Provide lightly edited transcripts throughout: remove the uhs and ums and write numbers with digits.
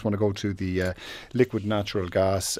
just want to go to the liquid natural gas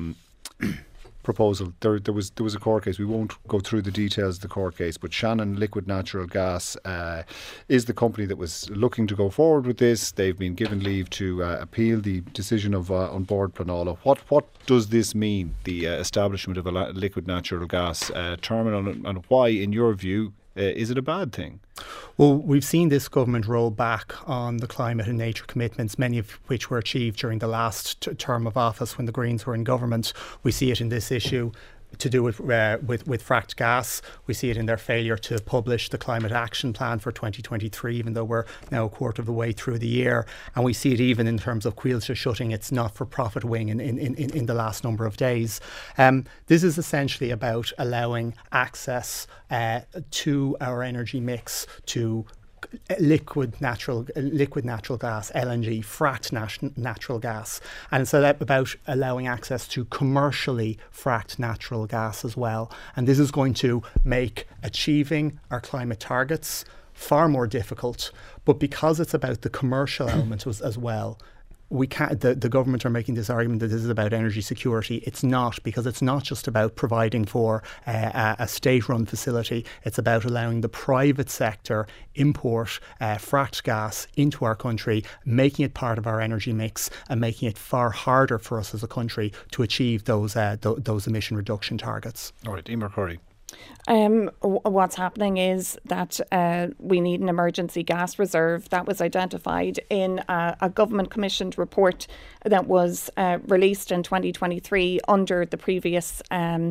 proposal. There was a court case. We won't go through the details of the court case, but Shannon Liquid Natural Gas is the company that was looking to go forward with this. They've been given leave to appeal the decision of An Bord Pleanála. What does this mean, the establishment of a liquid natural gas terminal, and why, in your view, is it a bad thing? Well, we've seen this government roll back on the climate and nature commitments, many of which were achieved during the last term of office when the Greens were in government. We see it in this issue to do with fracked gas. We see it in their failure to publish the climate action plan for 2023, even though we're now a quarter of the way through the year. And we see it even in terms of Coillte shutting its not-for-profit wing in the last number of days. This is essentially about allowing access to our energy mix to liquid natural gas, LNG, fracked natural gas, and it's about allowing access to commercially fracked natural gas as well. And this is going to make achieving our climate targets far more difficult. But because it's about the commercial element as well, we can't. The government are making this argument that this is about energy security. It's not, because it's not just about providing for a state-run facility. It's about allowing the private sector import fracked gas into our country, making it part of our energy mix, and making it far harder for us as a country to achieve those emission reduction targets. All right, Emer Curry. What's happening is that we need an emergency gas reserve that was identified in a government commissioned report that was released in 2023 under the previous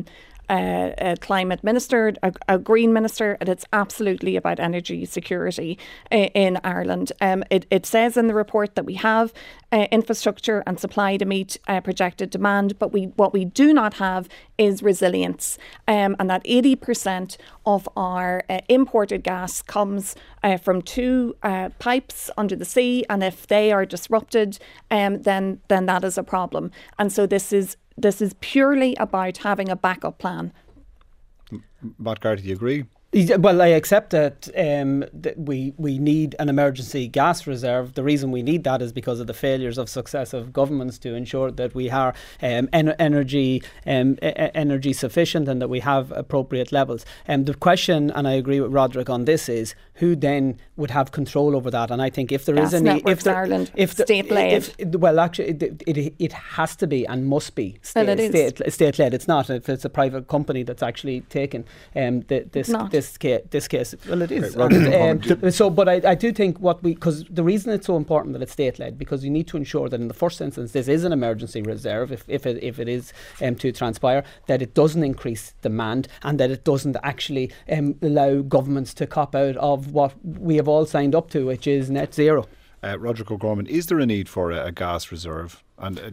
a climate minister, a green minister, and it's absolutely about energy security in Ireland. It says in the report that we have infrastructure and supply to meet projected demand, but what we do not have is resilience, and that 80% of our imported gas comes from two pipes under the sea, and if they are disrupted, then that is a problem. And so this is purely about having a backup plan. Matt Garrity, do you agree? Well, I accept that we need an emergency gas reserve. The reason we need that is because of the failures of successive governments to ensure that we are energy sufficient and that we have appropriate levels. The question, and I agree with Roderick on this, is who then would have control over that? And I think if there Gas is any, Networks Ireland, state-led. Well, actually, it has to be and must be state-led. It's not if it's a private company that's actually taken this case. Well, it is. But I do think because the reason it's so important that it's state-led, because you need to ensure that in the first instance this is an emergency reserve, if it is to transpire, that it doesn't increase demand and that it doesn't actually allow governments to cop out of what we have all signed up to, which is net zero. Roderick O'Gorman, is there a need for a gas reserve? And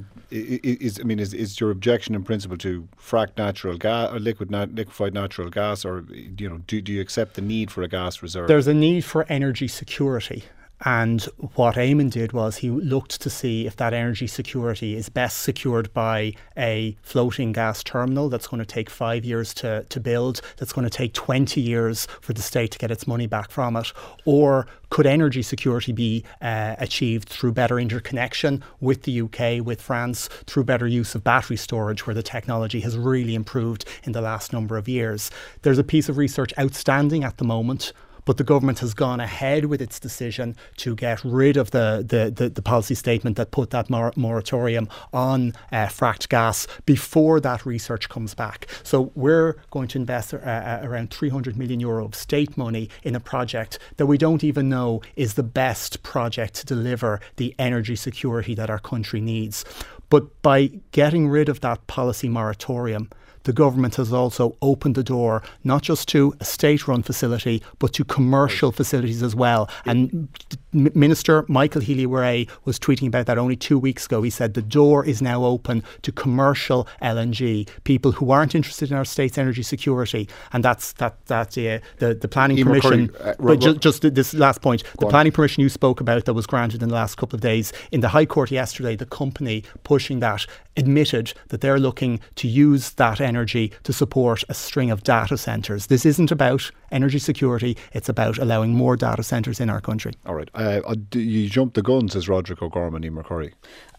is your objection in principle to fracked natural gas or liquefied natural gas, or do you accept the need for a gas reserve? There's a need for energy security. And what Eamon did was he looked to see if that energy security is best secured by a floating gas terminal that's going to take 5 years to build, that's going to take 20 years for the state to get its money back from it, or could energy security be achieved through better interconnection with the UK, with France, through better use of battery storage, where the technology has really improved in the last number of years. There's a piece of research outstanding at the moment, but the government has gone ahead with its decision to get rid of the policy statement that put that moratorium on fracked gas before that research comes back. So we're going to invest around €300 million of state money in a project that we don't even know is the best project to deliver the energy security that our country needs. But by getting rid of that policy moratorium, the government has also opened the door not just to a state-run facility, but to commercial facilities as well. And Minister Michael Healy-Rae was tweeting about that only 2 weeks ago. He said the door is now open to commercial LNG, people who aren't interested in our state's energy security. And that's the planning permission. Just this last point, the planning permission you spoke about that was granted in the last couple of days in the High Court yesterday, the company pushing that admitted that they're looking to use that energy to support a string of data centres. This isn't about energy security. It's about allowing more data centres in our country. All right. You jumped the gun, says Roderick O'Gorman, Emer Curry.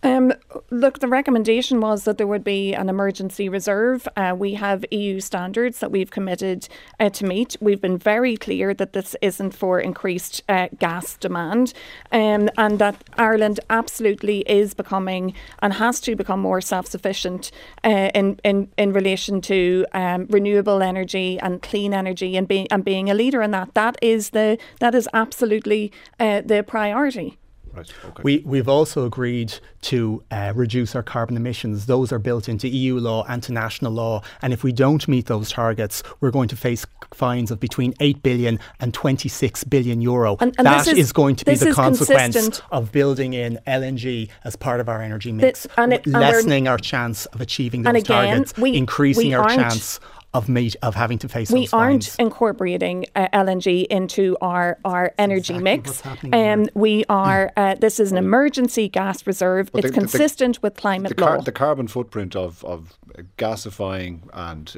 Look, the recommendation was that there would be an emergency reserve. We have EU standards that we've committed to meet. We've been very clear that this isn't for increased gas demand, and that Ireland absolutely is becoming and has to become more self-sufficient in relation to renewable energy and clean energy, and being a leader in that. That is absolutely the priority. Right, okay. We've also agreed to reduce our carbon emissions. Those are built into EU law and to national law. And if we don't meet those targets, we're going to face fines of between 8 billion and 26 billion euro. And that is going to be the consequence of building in LNG as part of our energy mix, lessening our chance of achieving those targets, increasing our chance of having to face those fines. We aren't incorporating LNG into our energy mix. We are. This is an emergency gas reserve. But it's consistent with climate law. The carbon footprint of gasifying and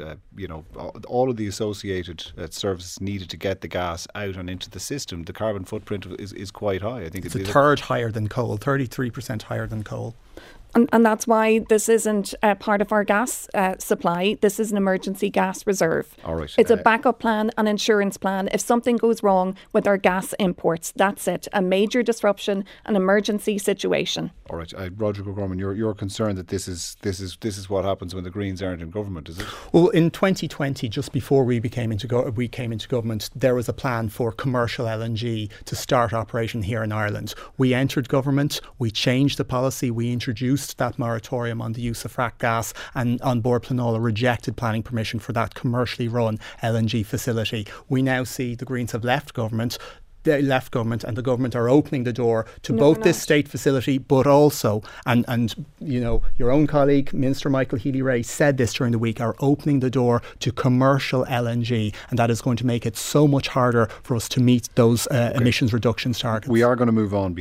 all of the associated services needed to get the gas out and into the system. The carbon footprint is quite high. I think it's a third higher than coal, 33% higher than coal. And that's why this isn't part of our gas supply. This is an emergency gas reserve. All right. It's a backup plan, an insurance plan. If something goes wrong with our gas imports, that's it. A major disruption, an emergency situation. All right. Roderick O'Gorman, you're concerned that this is what happens when the Greens aren't in government, is it? Well, in 2020, just before we came into government, there was a plan for commercial LNG to start operation here in Ireland. We entered government, we changed the policy, we introduced that moratorium on the use of frack gas, and An Bord Pleanála rejected planning permission for that commercially run LNG facility. We now see the Greens have left government. They left government, and the government are opening the door to both this state facility, but also, and your own colleague, Minister Michael Healy-Rae, said this during the week, are opening the door to commercial LNG, and that is going to make it so much harder for us to meet those emissions reductions targets. We are going to move on.